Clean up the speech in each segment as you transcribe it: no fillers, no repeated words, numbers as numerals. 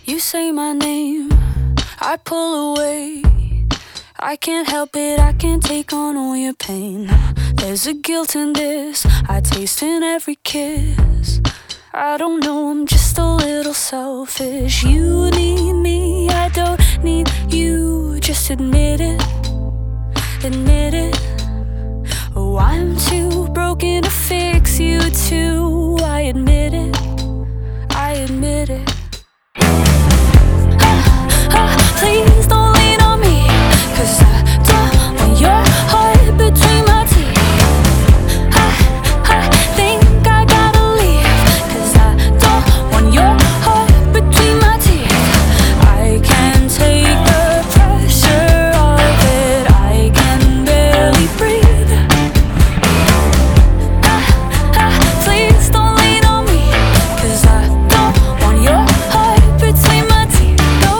You say my name, I pull away. I can't help it, I can't take on all your pain. There's a guilt in this, I taste in every kiss. I don't know, I'm just a little selfish. You need me, I don't need you. Just admit it, admit it. Oh, I'm too broken to fix you too. I admit it, I admit it. Please don't lean on me, 'cause I don't want your heart between my teeth. I think I gotta leave, 'cause I don't want your heart between my teeth. I can't take the pressure of it, I can barely breathe. Please don't lean on me, 'cause I don't want your heart between my teeth. No.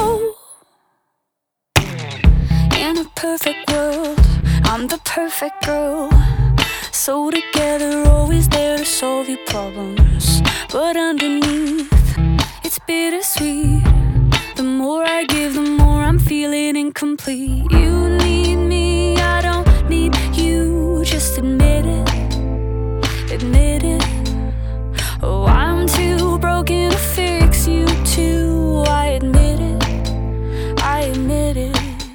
In a perfect world, I'm the perfect girl. So together, always there to solve your problems. But underneath, it's bittersweet. The more I give, the more I'm feeling incomplete. You need me, I don't need you. Just admit it, admit it. Oh, I'm too broken to fix you too. I admit it, I admit it.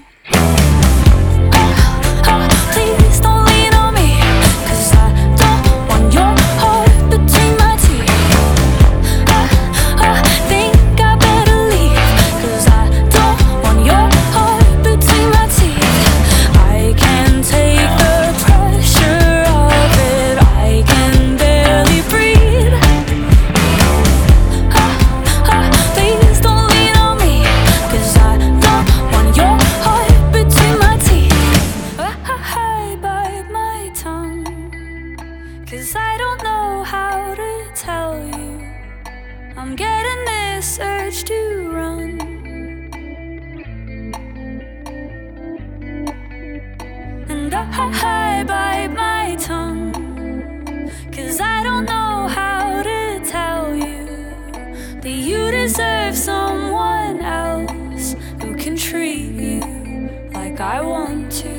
Please don't lean on me, 'cause I don't want your heart between my teeth. I think I better leave, 'cause I don't want your heart between my teeth. I can't take the pressure of it, I can barely breathe. Please don't lean on me, 'cause I don't want your heart between my teeth. I bite my tongue, 'cause I don't know how to tell you. I'm getting this urge to run. And I bite my tongue, 'cause I don't know how to tell you that you deserve someone else who can treat you like I want to.